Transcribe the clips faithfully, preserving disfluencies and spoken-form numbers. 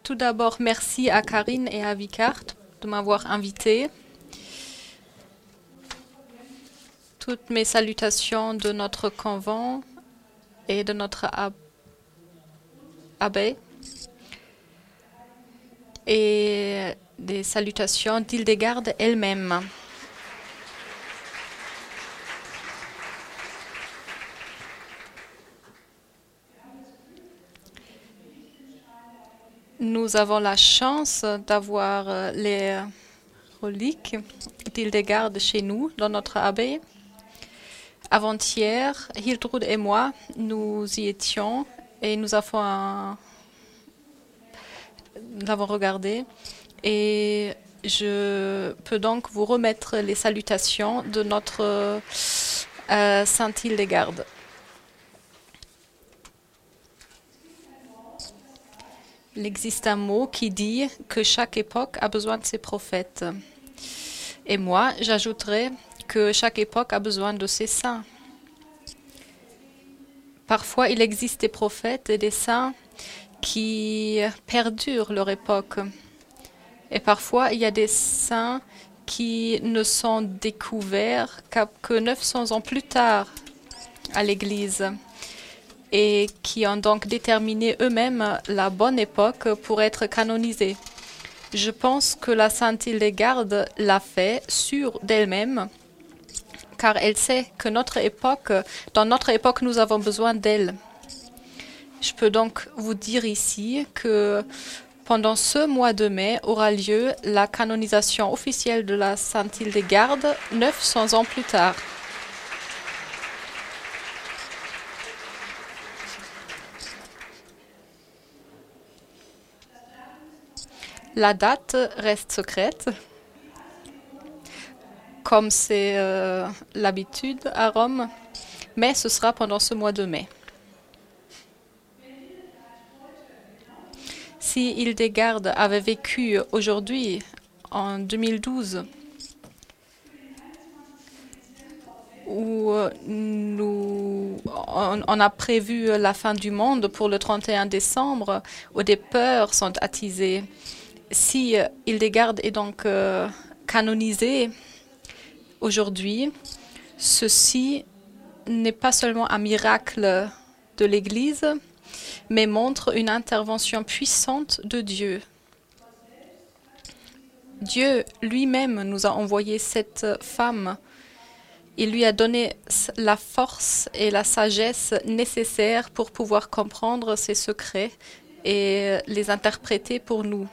Tout d'abord, merci à Karine et à Vicard de m'avoir invité. Toutes mes salutations de notre convent et de notre ab abbé et des salutations d'Hildegarde elle-même. Nous avons la chance d'avoir les reliques d'Hildegarde chez nous, dans notre abbaye. Avant-hier, Hiltrud et moi, nous y étions et nous avons, un... nous avons regardé. Et je peux donc vous remettre les salutations de notre euh, Sainte Hildegarde. Il existe un mot qui dit que chaque époque a besoin de ses prophètes. Et moi, j'ajouterais que chaque époque a besoin de ses saints. Parfois, il existe des prophètes et des saints qui perdurent leur époque. Et parfois, il y a des saints qui ne sont découverts que neuf cents ans plus tard à l'Église, et qui ont donc déterminé eux-mêmes la bonne époque pour être canonisés. Je pense que la Sainte Hildegarde l'a fait sûre d'elle-même, car elle sait que notre époque, dans notre époque, nous avons besoin d'elle. Je peux donc vous dire ici que pendant ce mois de mai aura lieu la canonisation officielle de la Sainte Hildegarde, neuf cents ans plus tard. La date reste secrète, comme c'est euh, l'habitude à Rome, mais ce sera pendant ce mois de mai. Si Hildegarde avait vécu aujourd'hui, en deux mille douze, où nous, on, on a prévu la fin du monde pour le trente et un décembre, où des peurs sont attisées, si Hildegarde est donc euh, canonisée aujourd'hui, ceci n'est pas seulement un miracle de l'Église, mais montre une intervention puissante de Dieu. Dieu lui-même nous a envoyé cette femme. Il lui a donné la force et la sagesse nécessaires pour pouvoir comprendre ses secrets et les interpréter pour nous.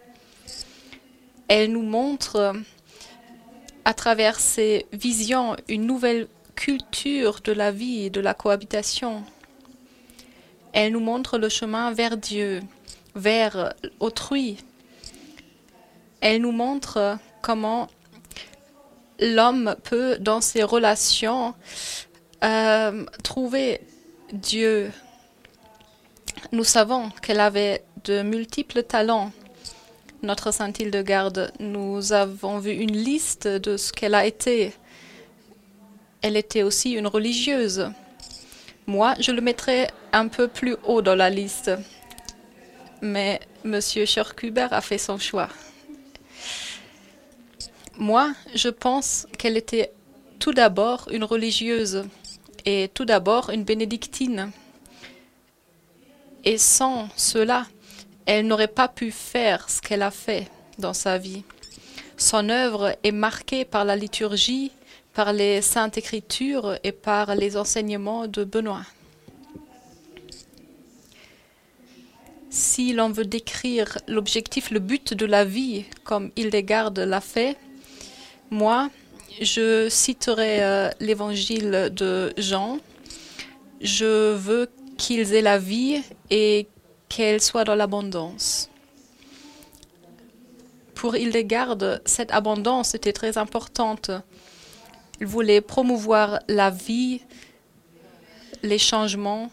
Elle nous montre, à travers ses visions, une nouvelle culture de la vie et de la cohabitation. Elle nous montre le chemin vers Dieu, vers autrui. Elle nous montre comment l'homme peut, dans ses relations, euh, trouver Dieu. Nous savons qu'elle avait de multiples talents. Notre Sainte Hildegarde, nous avons vu une liste de ce qu'elle a été. Elle était aussi une religieuse. Moi, je le mettrais un peu plus haut dans la liste. Mais M. Schörkuber a fait son choix. Moi, je pense qu'elle était tout d'abord une religieuse et tout d'abord une bénédictine. Et sans cela, elle n'aurait pas pu faire ce qu'elle a fait dans sa vie. Son œuvre est marquée par la liturgie, par les Saintes Écritures et par les enseignements de Benoît. Si l'on veut décrire l'objectif, le but de la vie, comme Hildegarde l'a fait, moi, je citerai euh, l'évangile de Jean. Je veux qu'ils aient la vie et qu'elle soit dans l'abondance. Pour Hildegarde, cette abondance était très importante. Il voulait promouvoir la vie, les changements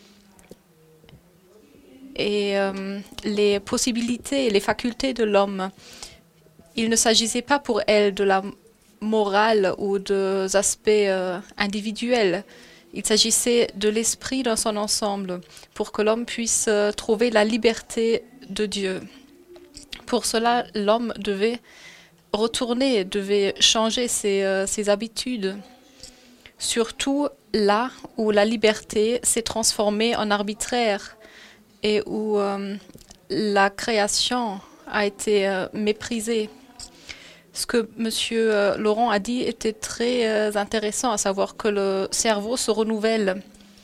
et euh, les possibilités, les facultés de l'homme. Il ne s'agissait pas pour elle de la morale ou des aspects euh, individuels. Il s'agissait de l'esprit dans son ensemble, pour que l'homme puisse euh, trouver la liberté de Dieu. Pour cela, l'homme devait retourner, devait changer ses, euh, ses habitudes, surtout là où la liberté s'est transformée en arbitraire et où euh, la création a été euh, méprisée. Ce que M. euh, Laurent a dit était très euh, intéressant, à savoir que le cerveau se renouvelle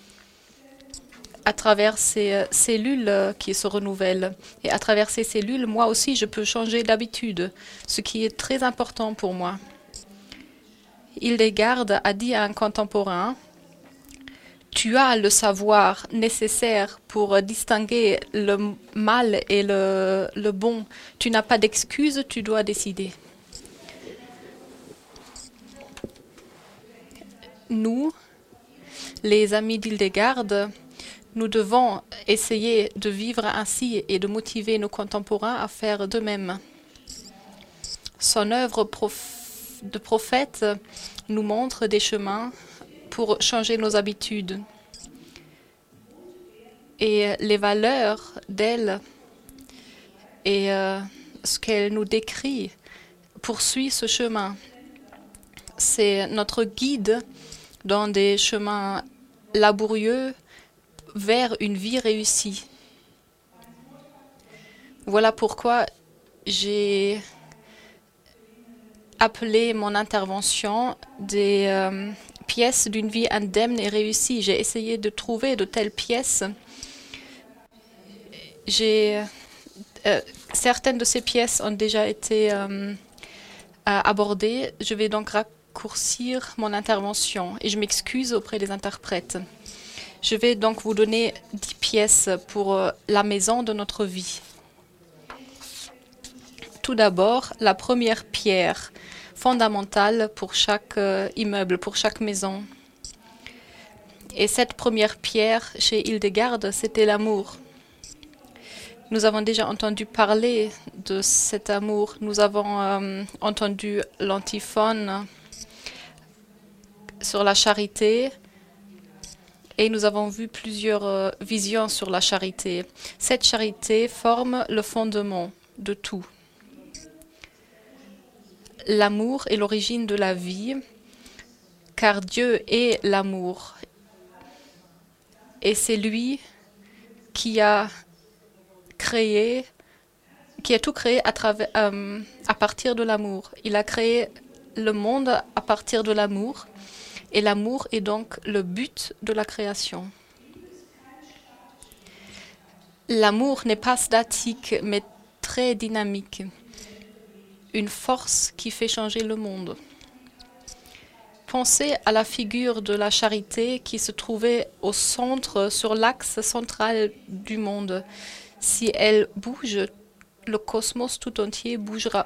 à travers ces euh, cellules euh, qui se renouvellent. Et à travers ces cellules, moi aussi, je peux changer d'habitude, ce qui est très important pour moi. Hildegard a dit à un contemporain: tu as le savoir nécessaire pour distinguer le mal et le, le bon. Tu n'as pas d'excuse, tu dois décider. Nous, les amis d'Hildegard, nous devons essayer de vivre ainsi et de motiver nos contemporains à faire de même. Son œuvre prof de prophète nous montre des chemins pour changer nos habitudes. Et les valeurs d'elle et euh, ce qu'elle nous décrit poursuit ce chemin. C'est notre guide dans des chemins laborieux vers une vie réussie. Voilà pourquoi j'ai appelé mon intervention des euh, pièces d'une vie indemne et réussie. J'ai essayé de trouver de telles pièces. J'ai, euh, certaines de ces pièces ont déjà été euh, abordées. Je vais donc raccourcir mon intervention et je m'excuse auprès des interprètes. Je vais donc vous donner dix pièces pour euh, la maison de notre vie. Tout d'abord, la première pierre fondamentale pour chaque euh, immeuble, pour chaque maison. Et cette première pierre chez Hildegard, c'était l'amour. Nous avons déjà entendu parler de cet amour. Nous avons euh, entendu l'antiphone sur la charité et nous avons vu plusieurs euh, visions sur la charité. Cette charité forme le fondement de tout. L'amour est l'origine de la vie, car Dieu est l'amour. Et c'est lui qui a créé, qui a tout créé à, travers, euh, à partir de l'amour. Il a créé le monde à partir de l'amour, et l'amour est donc le but de la création. L'amour n'est pas statique, mais très dynamique. Une force qui fait changer le monde. Pensez à la figure de la charité qui se trouvait au centre, sur l'axe central du monde. Si elle bouge, le cosmos tout entier bougera.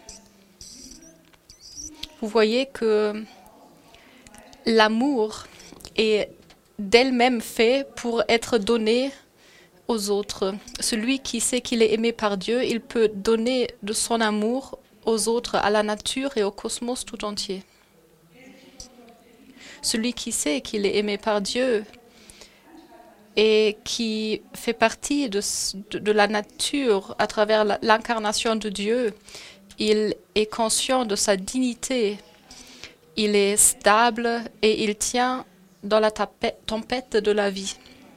Vous voyez que l'amour est d'elle-même fait pour être donné aux autres. Celui qui sait qu'il est aimé par Dieu, il peut donner de son amour aux autres, à la nature et au cosmos tout entier. Celui qui sait qu'il est aimé par Dieu et qui fait partie de, de, de la nature à travers l'incarnation de Dieu, il est conscient de sa dignité, il est stable et il tient dans la tempête de la vie.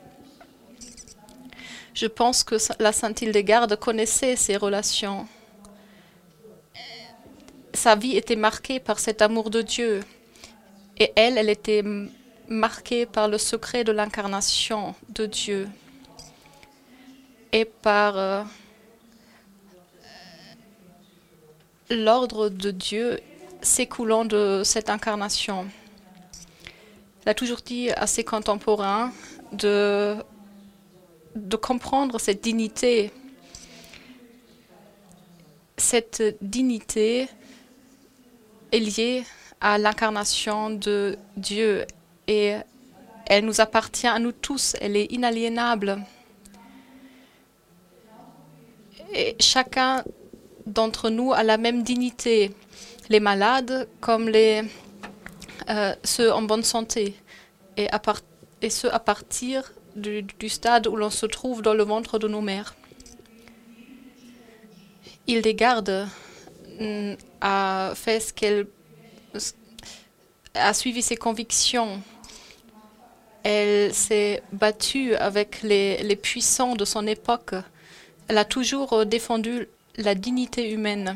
Je pense que la Sainte Hildegard connaissait ces relations. Sa vie était marquée par cet amour de Dieu. Et elle, elle était marquée par le secret de l'incarnation de Dieu. Et par euh, l'ordre de Dieu s'écoulant de cette incarnation. Elle a toujours dit à ses contemporains de, de comprendre cette dignité. Cette dignité est liée à l'incarnation de Dieu et elle nous appartient à nous tous, elle est inaliénable. Et chacun d'entre nous a la même dignité, les malades comme les, euh, ceux en bonne santé, et, à part, et ceux à partir du, du stade où l'on se trouve dans le ventre de nos mères. Hildegarde mm, a fait ce qu'elle a suivi ses convictions. Elle s'est battue avec les, les puissants de son époque. Elle a toujours défendu la dignité humaine.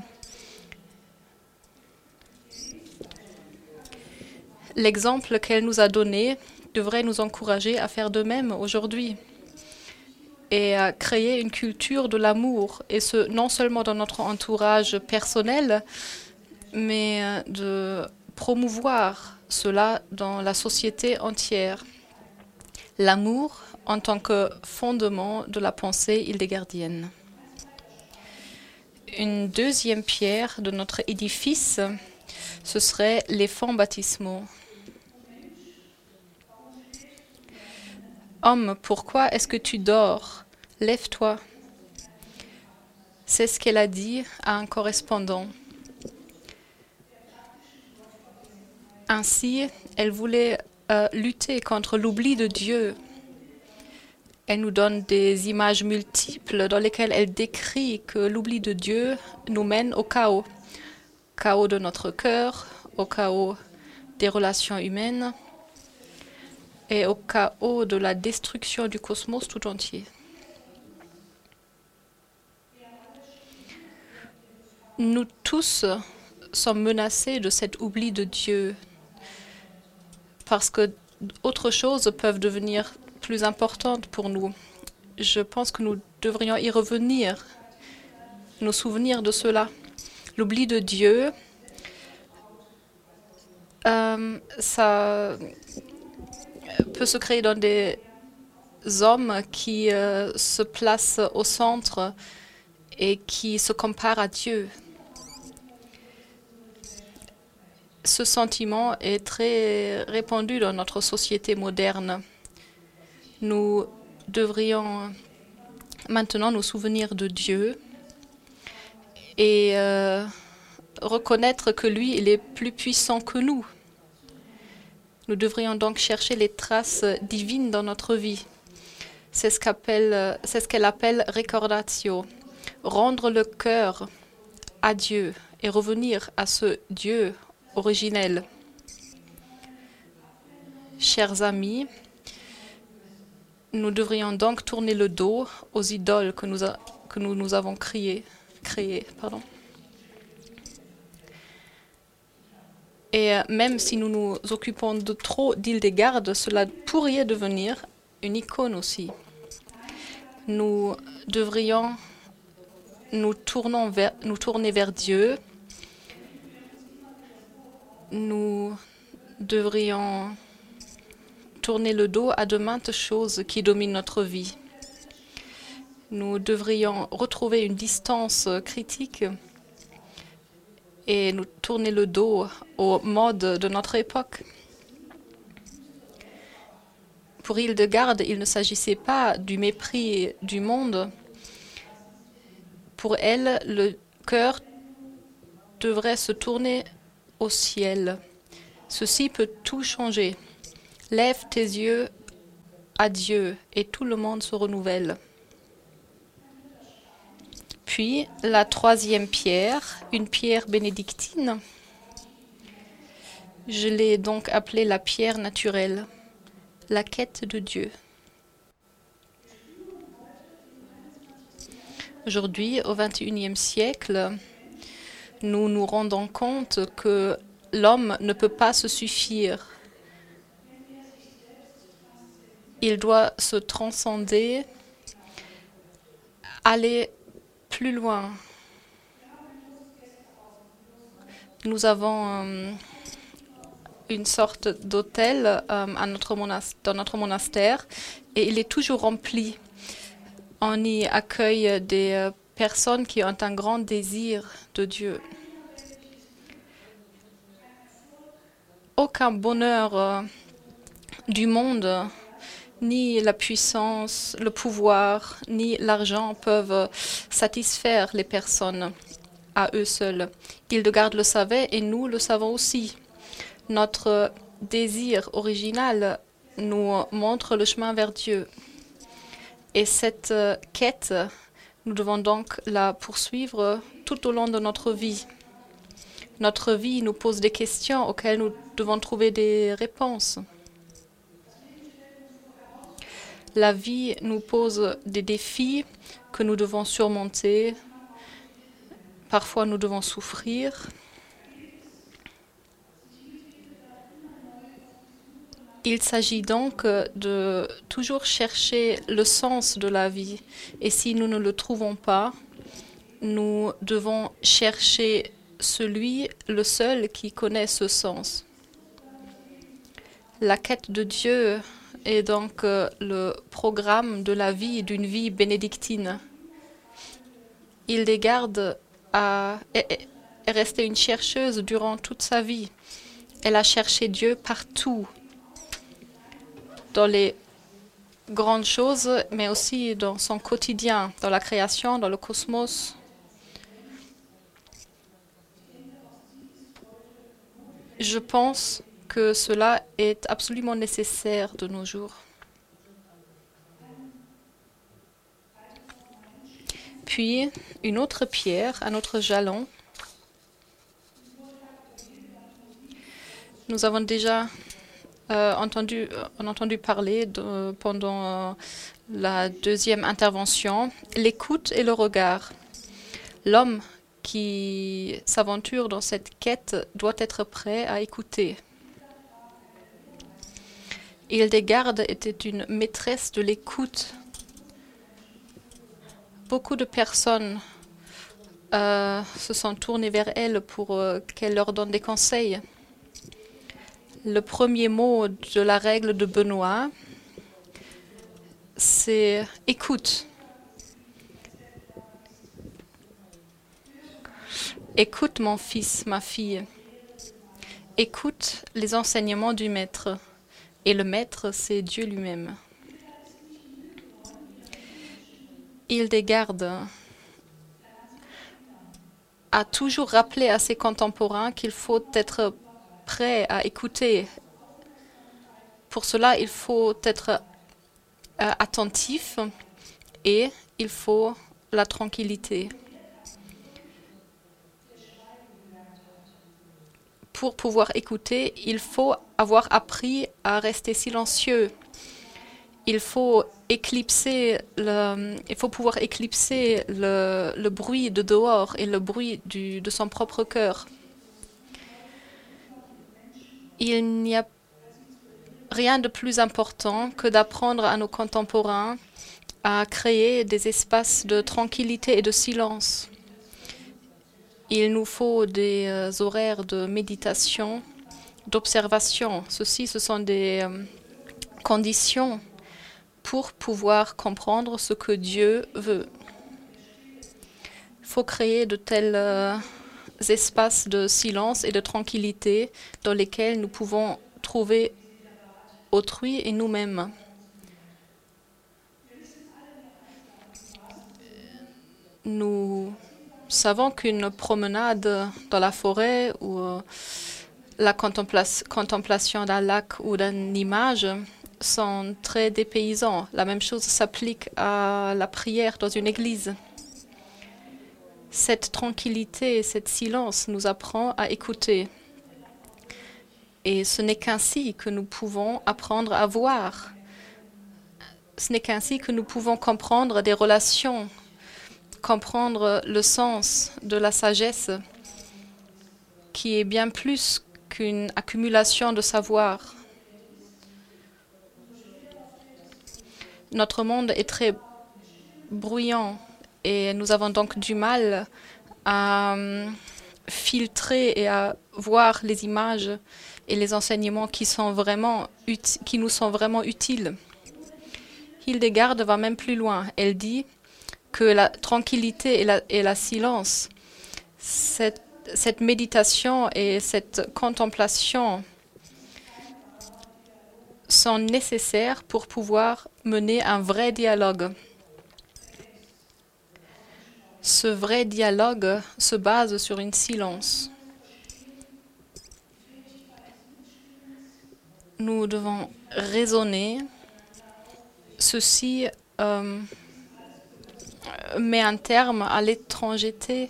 L'exemple qu'elle nous a donné devrait nous encourager à faire de même aujourd'hui et à créer une culture de l'amour, et ce, non seulement dans notre entourage personnel, mais de promouvoir cela dans la société entière. L'amour en tant que fondement de la pensée hildegardienne. Une deuxième pierre de notre édifice, ce serait les fonts baptismaux. Homme, pourquoi est-ce que tu dors? Lève-toi. C'est ce qu'elle a dit à un correspondant. Ainsi, elle voulait euh, lutter contre l'oubli de Dieu. Elle nous donne des images multiples dans lesquelles elle décrit que l'oubli de Dieu nous mène au chaos. Chaos de notre cœur, au chaos des relations humaines et au chaos de la destruction du cosmos tout entier. Nous tous sommes menacés de cet oubli de Dieu parce que d'autres choses peuvent devenir plus importantes pour nous. Je pense que nous devrions y revenir, nous souvenir de cela. L'oubli de Dieu, euh, ça peut se créer dans des hommes qui euh, se placent au centre et qui se comparent à Dieu. Ce sentiment est très répandu dans notre société moderne. Nous devrions maintenant nous souvenir de Dieu et euh, reconnaître que lui, il est plus puissant que nous. Nous devrions donc chercher les traces divines dans notre vie. C'est ce qu'appelle, c'est ce qu'elle appelle recordatio, rendre le cœur à Dieu et revenir à ce Dieu originel. Chers amis, nous devrions donc tourner le dos aux idoles que nous, a, que nous, nous avons créées. créées pardon. Et euh, même si nous nous occupons de trop d'Hildegarde, cela pourrait devenir une icône aussi. Nous devrions nous, tournons vers, nous tourner vers Dieu. Nous devrions tourner le dos à de maintes choses qui dominent notre vie. Nous devrions retrouver une distance critique et nous tourner le dos aux modes de notre époque. Pour Hildegarde, il ne s'agissait pas du mépris du monde. Pour elle, le cœur devrait se tourner au ciel. Ceci peut tout changer. Lève tes yeux à Dieu et tout le monde se renouvelle. Puis, la troisième pierre, une pierre bénédictine. Je l'ai donc appelée la pierre naturelle, la quête de Dieu. Aujourd'hui, au vingt et unième siècle, nous nous rendons compte que l'homme ne peut pas se suffire. Il doit se transcender, aller plus loin. Nous avons euh, une sorte d'hôtel euh, à notre monas- dans notre monastère et il est toujours rempli. On y accueille des euh, personnes qui ont un grand désir de Dieu. Aucun bonheur euh, du monde, ni la puissance, le pouvoir, ni l'argent peuvent satisfaire les personnes à eux seuls. Hildegarde le savait et nous le savons aussi. Notre désir original nous montre le chemin vers Dieu. Et cette quête Nous devons donc la poursuivre tout au long de notre vie. Notre vie nous pose des questions auxquelles nous devons trouver des réponses. La vie nous pose des défis que nous devons surmonter. Parfois, nous devons souffrir. Il s'agit donc de toujours chercher le sens de la vie. Et si nous ne le trouvons pas, nous devons chercher celui, le seul qui connaît ce sens. La quête de Dieu est donc euh, le programme de la vie, d'une vie bénédictine. Hildegarde a, est, est restée une chercheuse durant toute sa vie. Elle a cherché Dieu partout, dans les grandes choses, mais aussi dans son quotidien, dans la création, dans le cosmos. Je pense que cela est absolument nécessaire de nos jours. Puis, une autre pierre, un autre jalon. Nous avons déjà euh, entendu, euh, entendu parler de, pendant euh, la deuxième intervention, l'écoute et le regard. L'homme qui s'aventure dans cette quête doit être prêt à écouter. Hildegarde était une maîtresse de l'écoute. Beaucoup de personnes euh, se sont tournées vers elle pour euh, qu'elle leur donne des conseils. Le premier mot de la règle de Benoît, c'est « écoute ». Écoute mon fils, ma fille. Écoute les enseignements du maître. Et le maître, c'est Dieu lui-même. Hildegarde a toujours rappelé à ses contemporains qu'il faut être prêt à écouter. Pour cela, il faut être euh, attentif et il faut la tranquillité. Pour pouvoir écouter, il faut avoir appris à rester silencieux. Il faut éclipser le, il faut pouvoir éclipser le, le bruit de dehors et le bruit du, de son propre cœur. Il n'y a rien de plus important que d'apprendre à nos contemporains à créer des espaces de tranquillité et de silence. Il nous faut des euh, horaires de méditation, d'observation. Ceci, ce sont des euh, conditions pour pouvoir comprendre ce que Dieu veut. Il faut créer de tels euh, espaces de silence et de tranquillité dans lesquels nous pouvons trouver autrui et nous-mêmes. Nous savons qu'une promenade dans la forêt ou euh, la contempla- contemplation d'un lac ou d'une image sont très dépaysants. La même chose s'applique à la prière dans une église. Cette tranquillité, cet silence nous apprend à écouter. Et ce n'est qu'ainsi que nous pouvons apprendre à voir. Ce n'est qu'ainsi que nous pouvons comprendre des relations, comprendre le sens de la sagesse, qui est bien plus qu'une accumulation de savoir. Notre monde est très bruyant et nous avons donc du mal à um, filtrer et à voir les images et les enseignements qui, sont vraiment qui nous sont vraiment utiles. Hildegarde va même plus loin. Elle dit que la tranquillité et la, et la silence, cette, cette méditation et cette contemplation sont nécessaires pour pouvoir mener un vrai dialogue. Ce vrai dialogue se base sur une silence. Nous devons raisonner. Ceci euh, met un terme à l'étrangeté.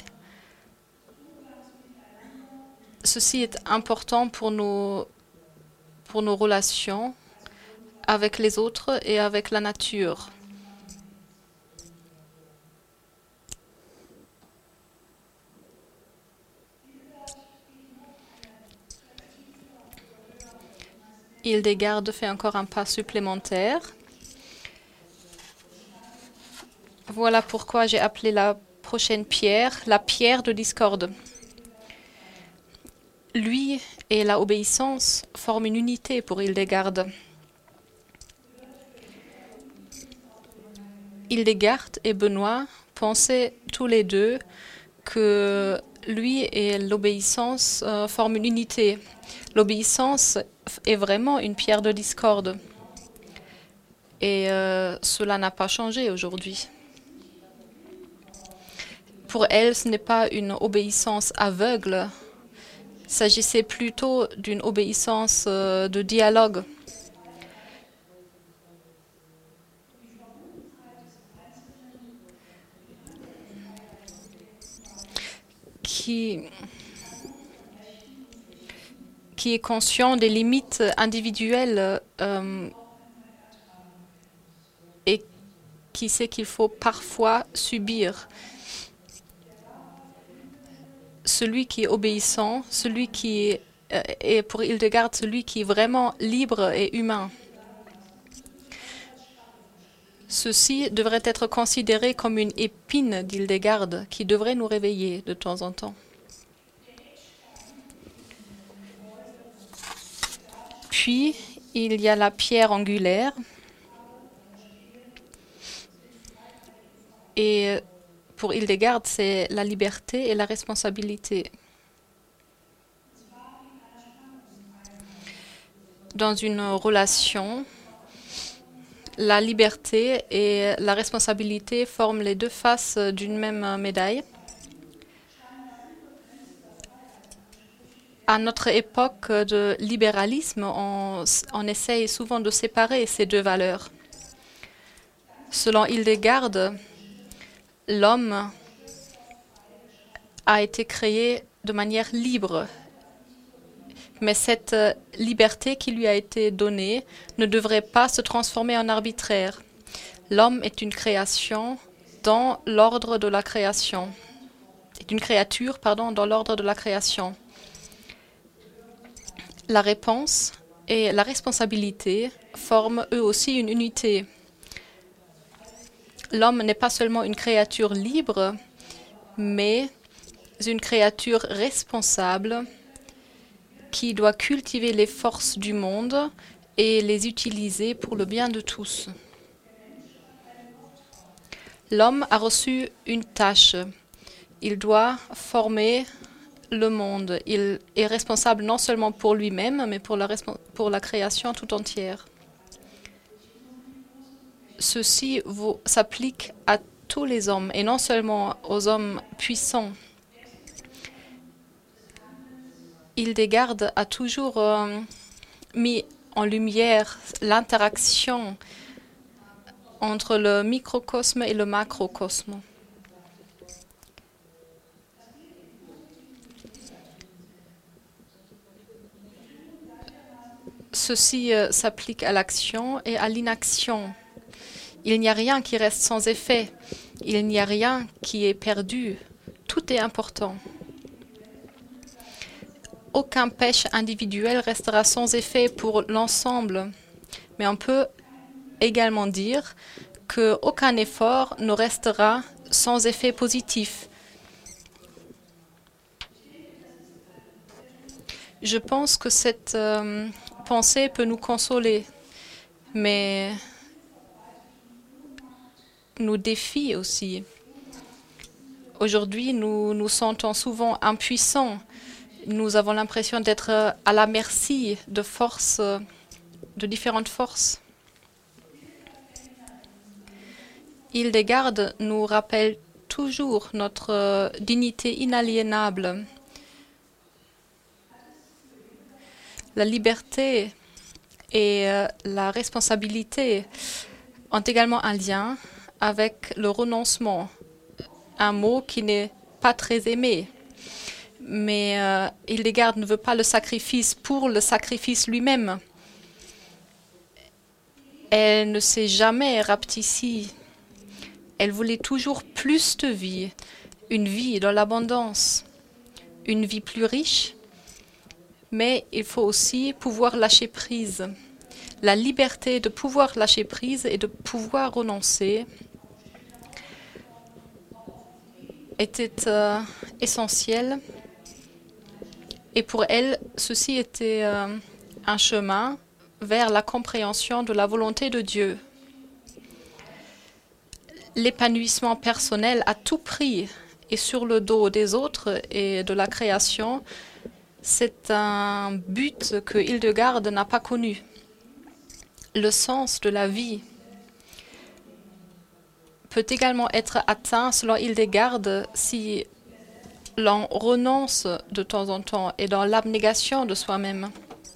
Ceci est important pour nos, pour nos relations avec les autres et avec la nature. Hildegard fait encore un pas supplémentaire. Voilà pourquoi j'ai appelé la prochaine pierre la pierre de discorde. Lui et la obéissance forment une unité pour Hildegard. Hildegard et Benoît pensaient tous les deux que lui et l'obéissance euh, forment une unité. L'obéissance est vraiment une pierre de discorde. Et euh, cela n'a pas changé aujourd'hui. Pour elle, ce n'est pas une obéissance aveugle. Il s'agissait plutôt d'une obéissance euh, de dialogue. Qui, qui est conscient des limites individuelles euh, et qui sait qu'il faut parfois subir. Celui qui est obéissant, celui qui est, euh, est pour Hildegard, celui qui est vraiment libre et humain. Ceci devrait être considéré comme une épine d'Hildegard qui devrait nous réveiller de temps en temps. Puis, il y a la pierre angulaire. Et pour Hildegard, c'est la liberté et la responsabilité. Dans une relation, la liberté et la responsabilité forment les deux faces d'une même médaille. À notre époque de libéralisme, on, on essaye souvent de séparer ces deux valeurs. Selon Hildegard, l'homme a été créé de manière libre. Mais cette liberté qui lui a été donnée ne devrait pas se transformer en arbitraire. L'homme est une création dans l'ordre de la création. C'est une créature, pardon, dans l'ordre de la création. La réponse et la responsabilité forment eux aussi une unité. L'homme n'est pas seulement une créature libre, mais une créature responsable qui doit cultiver les forces du monde et les utiliser pour le bien de tous. L'homme a reçu une tâche. Il doit former le monde. Il est responsable non seulement pour lui-même, mais pour la, pour la création tout entière. Ceci s'applique à tous les hommes et non seulement aux hommes puissants. Hildegard a toujours euh, mis en lumière l'interaction entre le microcosme et le macrocosme. Ceci euh, s'applique à l'action et à l'inaction. Il n'y a rien qui reste sans effet. Il n'y a rien qui est perdu. Tout est important. Aucun péché individuel restera sans effet pour l'ensemble. Mais on peut également dire qu'aucun effort ne restera sans effet positif. Je pense que cette euh, pensée peut nous consoler, mais nous défie aussi. Aujourd'hui, nous nous sentons souvent impuissants. Nous avons l'impression d'être à la merci de forces, de différentes forces. Hildegard nous rappelle toujours notre dignité inaliénable. La liberté et la responsabilité ont également un lien avec le renoncement. un mot qui n'est pas très aimé. Mais euh, Hildegard ne veut pas le sacrifice pour le sacrifice lui-même. Elle ne s'est jamais rapetissie. Elle voulait toujours plus de vie, une vie dans l'abondance, une vie plus riche, mais il faut aussi pouvoir lâcher prise. La liberté de pouvoir lâcher prise et de pouvoir renoncer était euh, essentielle. Et pour elle, ceci était euh, un chemin vers la compréhension de la volonté de Dieu. L'épanouissement personnel à tout prix et sur le dos des autres et de la création, c'est un but que Hildegard n'a pas connu. Le sens de la vie peut également être atteint, selon Hildegard, si l'on renonce de temps en temps et dans l'abnégation de soi-même.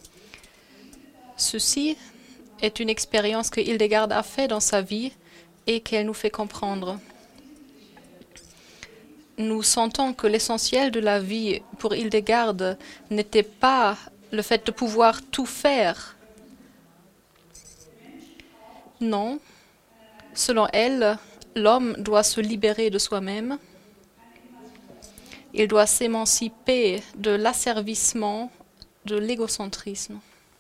Ceci est une expérience que Hildegard a fait dans sa vie et qu'elle nous fait comprendre. Nous sentons que l'essentiel de la vie pour Hildegard n'était pas le fait de pouvoir tout faire. Non, selon elle, l'homme doit se libérer de soi-même. Il doit s'émanciper de l'asservissement, de l'égocentrisme.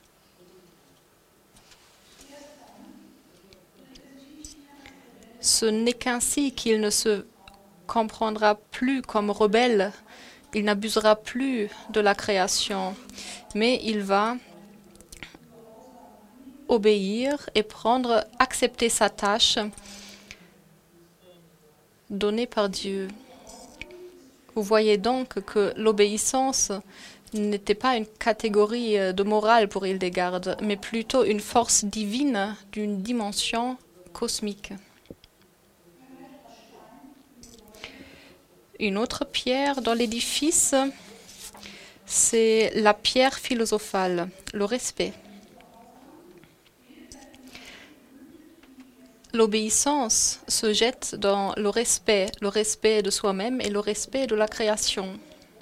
Ce n'est qu'ainsi qu'il ne se comprendra plus comme rebelle, il n'abusera plus de la création, mais il va obéir et prendre, accepter sa tâche donnée par Dieu. Vous voyez donc que l'obéissance n'était pas une catégorie de morale pour Hildegard, mais plutôt une force divine d'une dimension cosmique. Une autre pierre dans l'édifice, c'est la pierre philosophale, le respect. L'obéissance se jette dans le respect, le respect de soi-même et le respect de la création.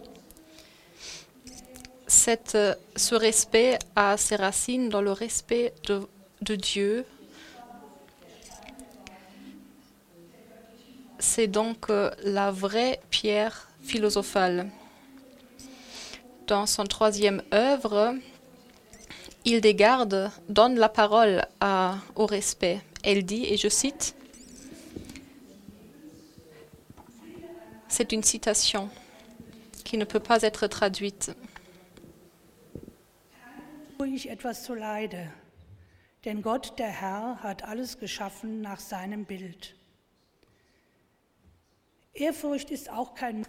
Cette, ce respect a ses racines dans le respect de, de Dieu. C'est donc euh, la vraie pierre philosophale. Dans son troisième œuvre, Hildegard donne la parole à, au respect. Elle dit, et je cite, c'est une citation qui ne peut pas être traduite. Ich etwas zu leide, denn Gott, der Herr, hat alles geschaffen nach seinem Bild. Ehrfurcht ist auch kein.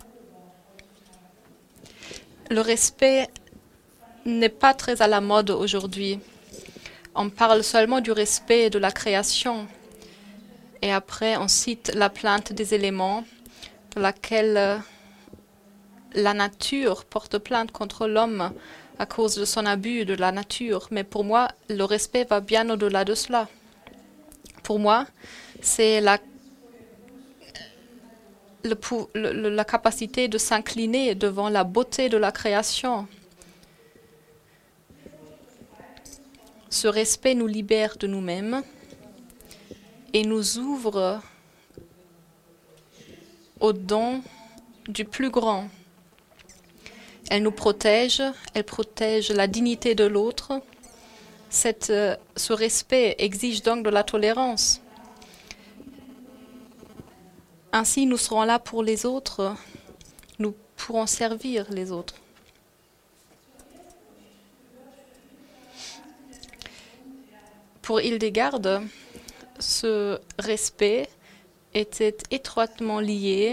Le respect n'est pas très à la mode aujourd'hui. On parle seulement du respect de la création. Et après, on cite la plainte des éléments, dans laquelle euh, la nature porte plainte contre l'homme à cause de son abus de la nature. Mais pour moi, le respect va bien au-delà de cela. Pour moi, c'est la, le, le, la capacité de s'incliner devant la beauté de la création. Ce respect nous libère de nous-mêmes et nous ouvre au don du plus grand. Elle nous protège, elle protège la dignité de l'autre. Cette, euh, ce respect exige donc de la tolérance. Ainsi, nous serons là pour les autres, nous pourrons servir les autres. Pour Hildegard, ce respect était étroitement lié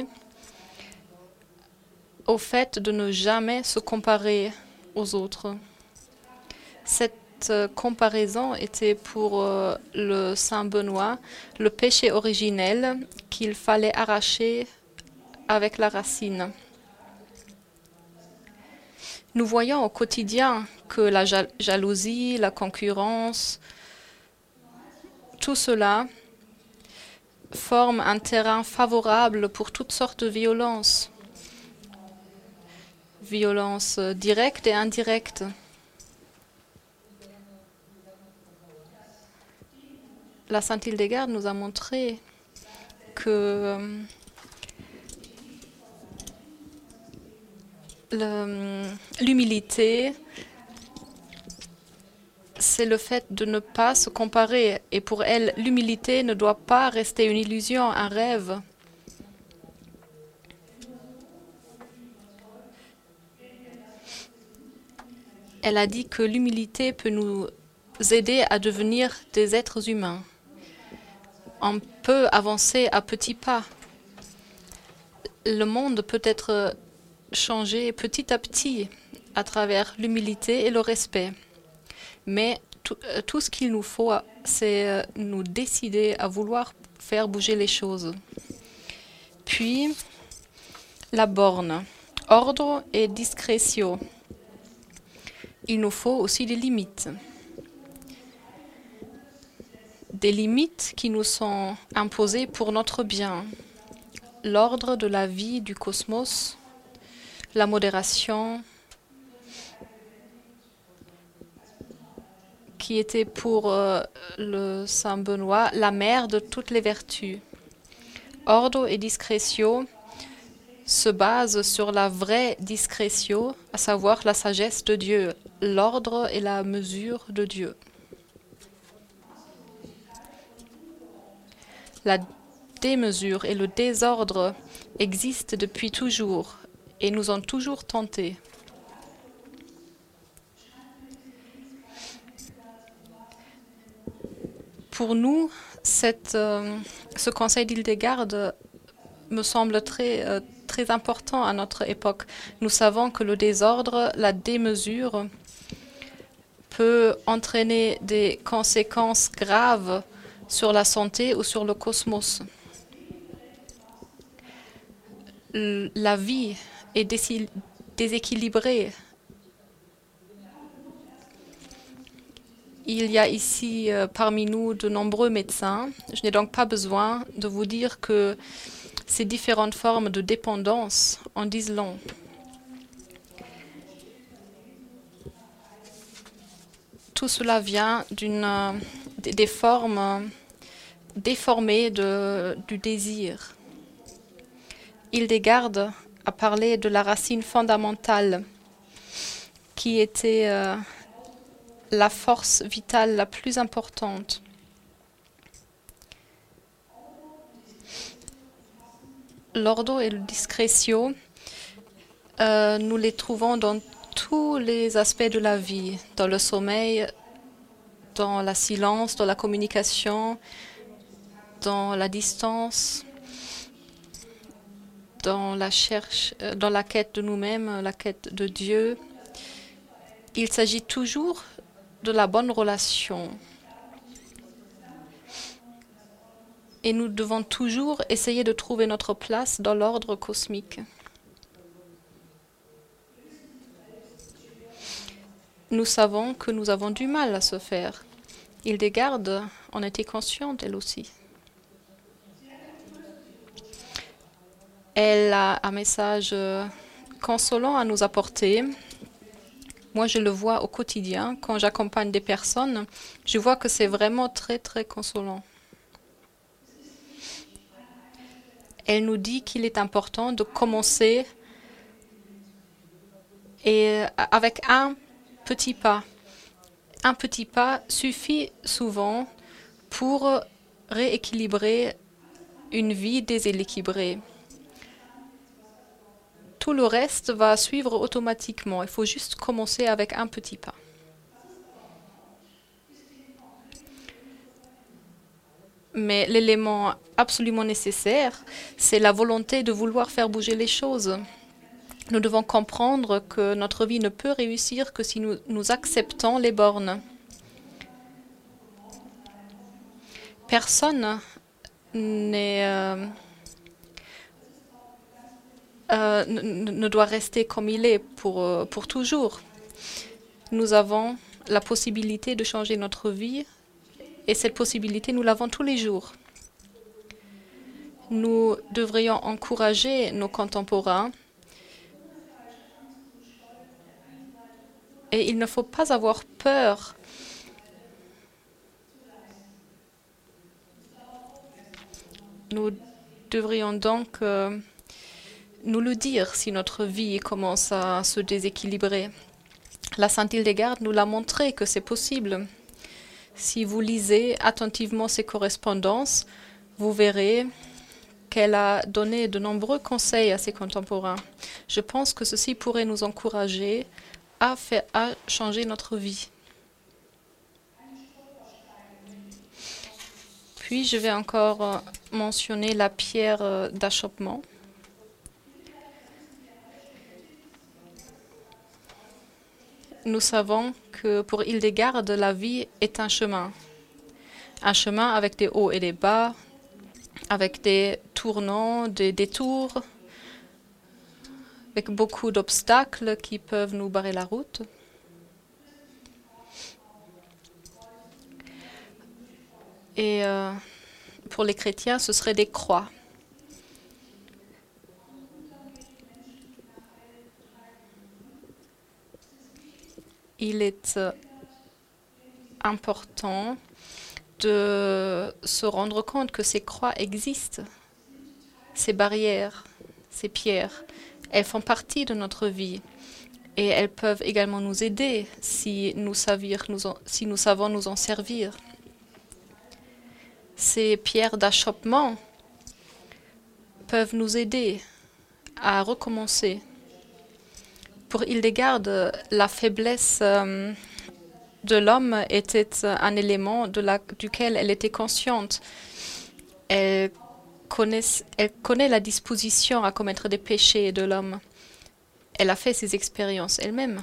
au fait de ne jamais se comparer aux autres. Cette comparaison était pour euh, le Saint Benoît le péché originel qu'il fallait arracher avec la racine. Nous voyons au quotidien que la ja- jalousie, la concurrence, tout cela forme un terrain favorable pour toutes sortes de violences. Violences directes et indirectes. La Sainte Hildegarde nous a montré que l'humilité, c'est le fait de ne pas se comparer. Et pour elle, l'humilité ne doit pas rester une illusion, un rêve. Elle a dit que l'humilité peut nous aider à devenir des êtres humains. On peut avancer à petits pas. Le monde peut être changé petit à petit à travers l'humilité et le respect. Mais tout, tout ce qu'il nous faut, c'est nous décider à vouloir faire bouger les choses. Puis, la borne, ordre et discrétion. Il nous faut aussi des limites. Des limites qui nous sont imposées pour notre bien. L'ordre de la vie du cosmos, la modération, qui était pour euh, le Saint Benoît la mère de toutes les vertus. Ordre et discrétion se basent sur la vraie discrétion, à savoir la sagesse de Dieu, l'ordre et la mesure de Dieu. La démesure et le désordre existent depuis toujours et nous ont toujours tentés. Pour nous, cette, euh, ce conseil d'Hildegarde me semble très, euh, très important à notre époque. Nous savons que le désordre, la démesure, peut entraîner des conséquences graves sur la santé ou sur le cosmos. L- la vie est dési- déséquilibrée. Il y a ici euh, parmi nous de nombreux médecins. Je n'ai donc pas besoin de vous dire que ces différentes formes de dépendance en disent long. Tout cela vient d'une, euh, des, des formes euh, déformées de, du désir. Hildegarde a parlé de la racine fondamentale qui était euh, la force vitale la plus importante. L'ordre et la discrétion, euh, nous les trouvons dans tous les aspects de la vie, dans le sommeil, dans la silence, dans la communication, dans la distance, dans la cherche, euh, dans la quête de nous-mêmes, la quête de Dieu. Il s'agit toujours de la bonne relation. Et nous devons toujours essayer de trouver notre place dans l'ordre cosmique. Nous savons que nous avons du mal à se faire. Hildegarde en était consciente, elle aussi. Elle a un message consolant à nous apporter. Moi, je le vois au quotidien. Quand j'accompagne des personnes, je vois que c'est vraiment très, très consolant. Elle nous dit qu'il est important de commencer et avec un petit pas. Un petit pas suffit souvent pour rééquilibrer une vie déséquilibrée. Tout le reste va suivre automatiquement. Il faut juste commencer avec un petit pas. Mais l'élément absolument nécessaire, c'est la volonté de vouloir faire bouger les choses. Nous devons comprendre que notre vie ne peut réussir que si nous, nous acceptons les bornes. Personne n'est, euh, euh, ne, ne doit rester comme il est pour, euh, pour toujours. Nous avons la possibilité de changer notre vie et cette possibilité, nous l'avons tous les jours. Nous devrions encourager nos contemporains et il ne faut pas avoir peur Nous devrions donc euh, nous le dire si notre vie commence à se déséquilibrer. La Sainte Hildegarde nous l'a montré que c'est possible. Si vous lisez attentivement ses correspondances, vous verrez qu'elle a donné de nombreux conseils à ses contemporains. Je pense que ceci pourrait nous encourager à, faire, à changer notre vie. Puis, je vais encore euh, mentionner la pierre euh, d'achoppement. Nous savons que pour Hildegarde, la vie est un chemin. Un chemin avec des hauts et des bas, avec des tournants, des détours, avec beaucoup d'obstacles qui peuvent nous barrer la route. Et euh, pour les chrétiens, ce seraient des croix. Il est euh, important de se rendre compte que ces croix existent, ces barrières, ces pierres. Elles font partie de notre vie et elles peuvent également nous aider si nous, savir, nous en, si nous savons nous en servir. Ces pierres d'achoppement peuvent nous aider à recommencer. Pour Hildegarde, la faiblesse euh, de l'homme était un élément de la, duquel elle était consciente. Elle connaît, elle connaît la disposition à commettre des péchés de l'homme. Elle a fait ses expériences elle-même.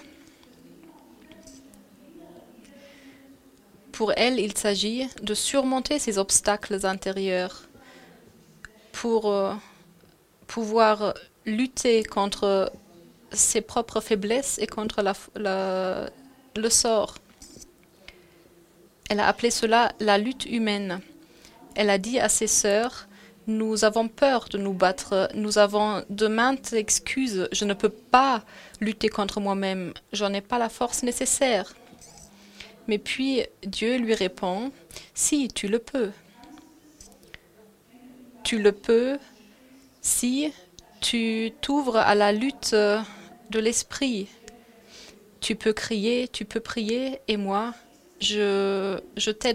Pour elle, il s'agit de surmonter ces obstacles intérieurs pour euh, pouvoir lutter contre ses propres faiblesses et contre la, la, le sort. Elle a appelé cela la lutte humaine. Elle a dit à ses sœurs, « Nous avons peur de nous battre, nous avons de maintes excuses, je ne peux pas lutter contre moi-même, j'en ai pas la force nécessaire. » Mais puis Dieu lui répond, « Si, tu le peux. Tu le peux si tu t'ouvres à la lutte de l'esprit. Tu peux crier, tu peux prier, et moi, je, je t'aiderai. »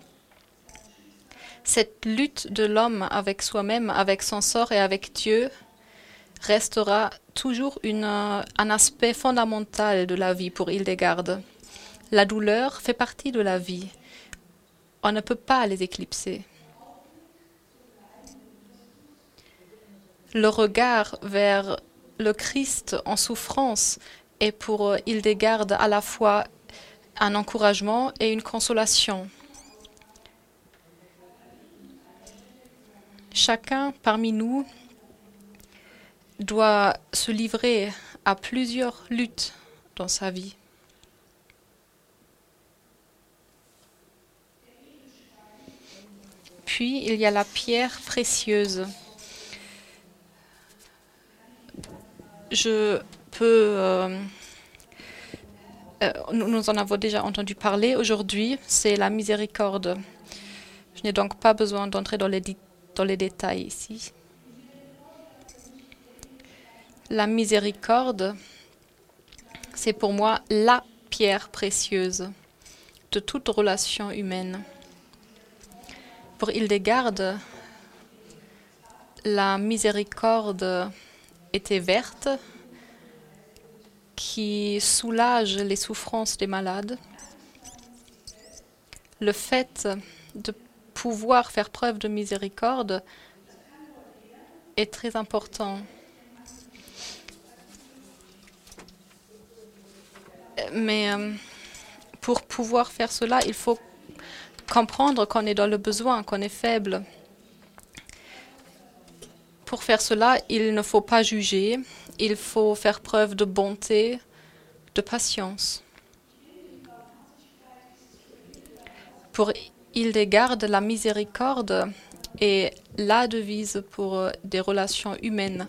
Cette lutte de l'homme avec soi-même, avec son sort et avec Dieu restera toujours une, un aspect fondamental de la vie pour Hildegarde. La douleur fait partie de la vie. On ne peut pas les éclipser. Le regard vers le Christ en souffrance est pour Hildegarde à la fois un encouragement et une consolation. Chacun parmi nous doit se livrer à plusieurs luttes dans sa vie. Puis, il y a la pierre précieuse. Je peux... Euh, euh, nous, nous en avons déjà entendu parler. Aujourd'hui, c'est la miséricorde. Je n'ai donc pas besoin d'entrer dans les, dans les détails ici. La miséricorde, c'est pour moi la pierre précieuse de toute relation humaine. Pour Hildegarde, la miséricorde était verte, qui soulage les souffrances des malades. Le fait de pouvoir faire preuve de miséricorde est très important. Mais euh, pour pouvoir faire cela, il faut comprendre qu'on est dans le besoin, qu'on est faible. Pour faire cela, il ne faut pas juger, il faut faire preuve de bonté, de patience. Pour Hildegarde, la miséricorde est la devise pour euh, des relations humaines.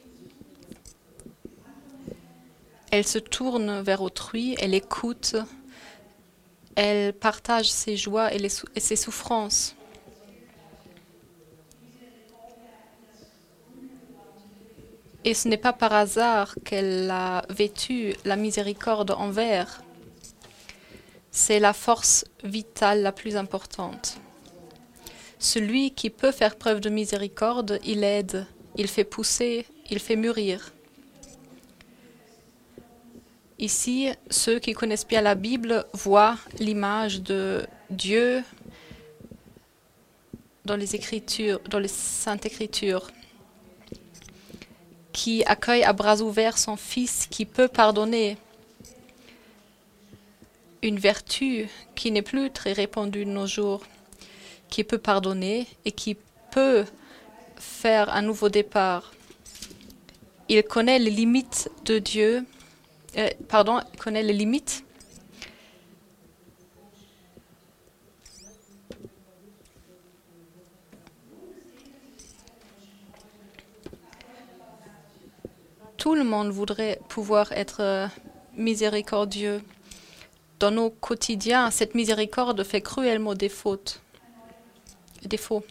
Elle se tourne vers autrui, elle écoute, elle partage ses joies et, les sou- et ses souffrances. Et ce n'est pas par hasard qu'elle a vêtu la miséricorde en vert. C'est la force vitale la plus importante. Celui qui peut faire preuve de miséricorde, il aide, il fait pousser, il fait mûrir. Ici, ceux qui connaissent bien la Bible voient l'image de Dieu dans les Écritures, dans les Saintes Écritures, qui accueille à bras ouverts son Fils qui peut pardonner. Une vertu qui n'est plus très répandue de nos jours, qui peut pardonner et qui peut faire un nouveau départ. Il connaît les limites de Dieu, euh, pardon, il connaît les limites Tout le monde voudrait pouvoir être euh, miséricordieux. Dans nos quotidiens, cette miséricorde fait cruellement des fautes, défaut.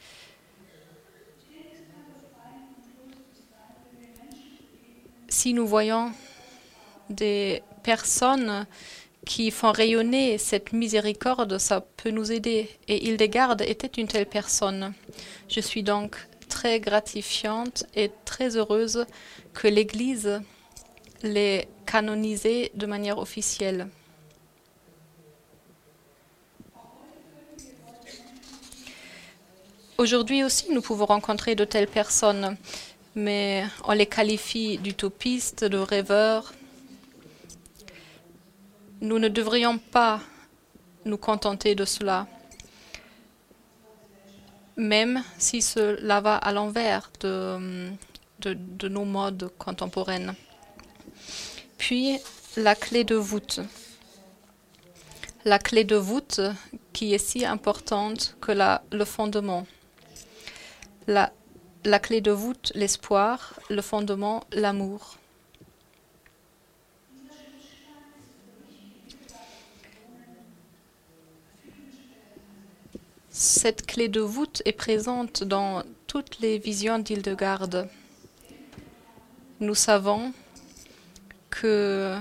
Si nous voyons des personnes qui font rayonner cette miséricorde, ça peut nous aider. Et Hildegarde était une telle personne. Je suis donc très gratifiante et très heureuse que l'Église l'ait canonisée de manière officielle. Aujourd'hui aussi, nous pouvons rencontrer de telles personnes, mais on les qualifie d'utopistes, de rêveurs. Nous ne devrions pas nous contenter de cela, même si cela va à l'envers de, de, de nos modes contemporaines. Puis, la clé de voûte. La clé de voûte qui est si importante que la, le fondement. La, la clé de voûte, l'espoir, le fondement, l'amour. Cette clé de voûte est présente dans toutes les visions d'Hildegarde. Nous savons que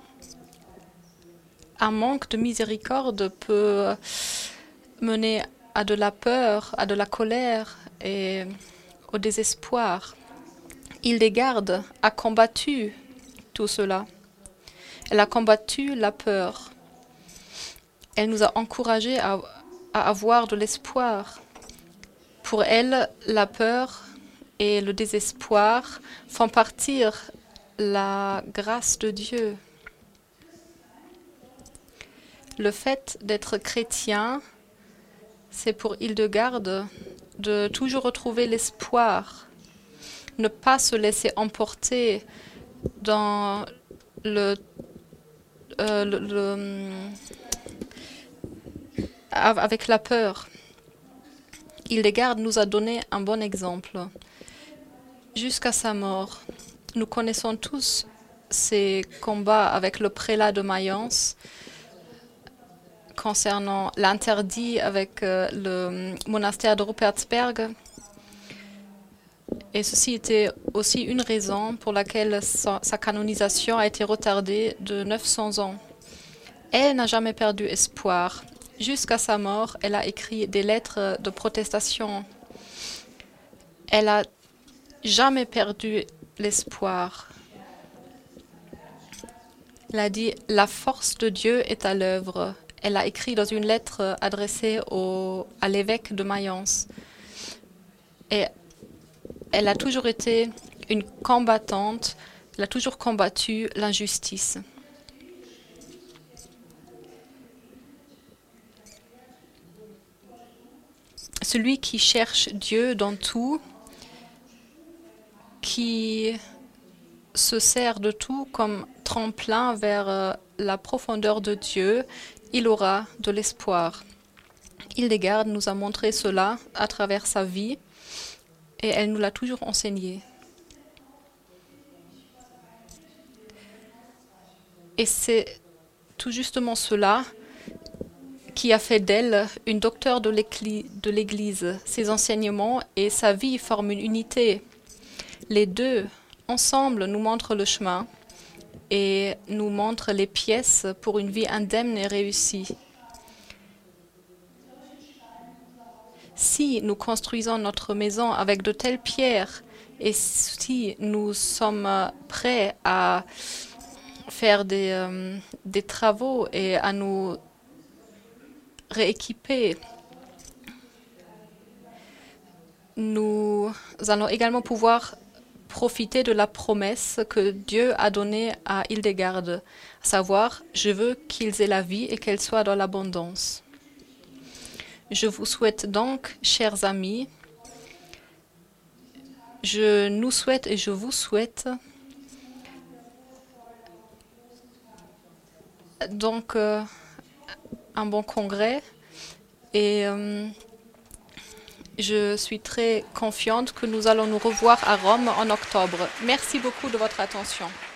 un manque de miséricorde peut mener à de la peur, à de la colère et au désespoir. Hildegarde a combattu tout cela. Elle a combattu la peur. Elle nous a encouragés à, à avoir de l'espoir. Pour elle, la peur et le désespoir font partir la grâce de Dieu. Le fait d'être chrétien, c'est pour Hildegarde de toujours retrouver l'espoir, ne pas se laisser emporter dans le, euh, le, le avec la peur. Hildegarde nous a donné un bon exemple. Jusqu'à sa mort, nous connaissons tous ses combats avec le prélat de Mayence concernant l'interdit avec euh, le monastère de Rupertsberg. Et ceci était aussi une raison pour laquelle sa, sa canonisation a été retardée de neuf cents ans. Elle n'a jamais perdu espoir. Jusqu'à sa mort, elle a écrit des lettres de protestation. Elle n'a jamais perdu l'espoir. Elle a dit « La force de Dieu est à l'œuvre ». Elle a écrit dans une lettre adressée au, à l'évêque de Mayence. Et elle a toujours été une combattante, elle a toujours combattu l'injustice. Celui qui cherche Dieu dans tout, qui se sert de tout comme tremplin vers la profondeur de Dieu, il aura de l'espoir. Hildegard nous a montré cela à travers sa vie et elle nous l'a toujours enseigné. Et c'est tout justement cela qui a fait d'elle une docteure de l'Église. Ses enseignements et sa vie forment une unité. Les deux, ensemble, nous montrent le chemin et nous montrent les pièces pour une vie indemne et réussie. Si nous construisons notre maison avec de telles pierres et si nous sommes prêts à faire des, euh, des travaux et à nous rééquiper, nous allons également pouvoir profiter de la promesse que Dieu a donnée à Hildegard, à savoir, je veux qu'ils aient la vie et qu'elle soit dans l'abondance. Je vous souhaite donc, chers amis, je nous souhaite et je vous souhaite donc euh, un bon congrès et euh, je suis très confiante que nous allons nous revoir à Rome en octobre. Merci beaucoup de votre attention.